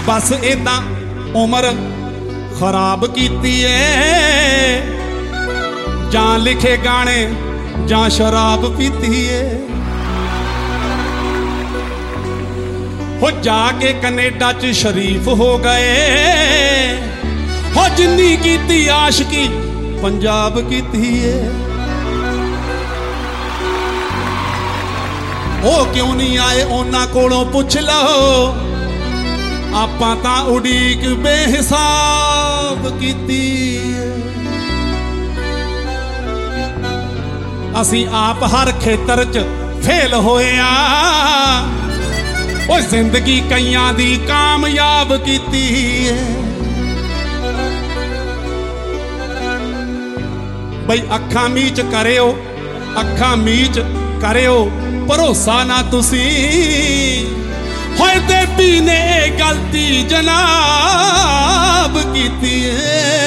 बस इदां उम्र खराब कीती है, जां लिखे गाने जां शराब पीती है। हो जाके कनेडा च शरीफ हो गए, हो जिन्नी कीती आशकी पंजाब कीती है। ओ क्यों नहीं आए उन्हां कोलों पुछ लो, आपां तां उड़ीक बेहिसाब कीती है। असीं आप हर खेतर च फेल होए आ, ओ जिंदगी कईयां दी कामयाब कीती है। बई अखां मीच करियो, अखां मीच करियो भरोसा ना तुसी, होए ते भी ने गलती जनाब कीती है।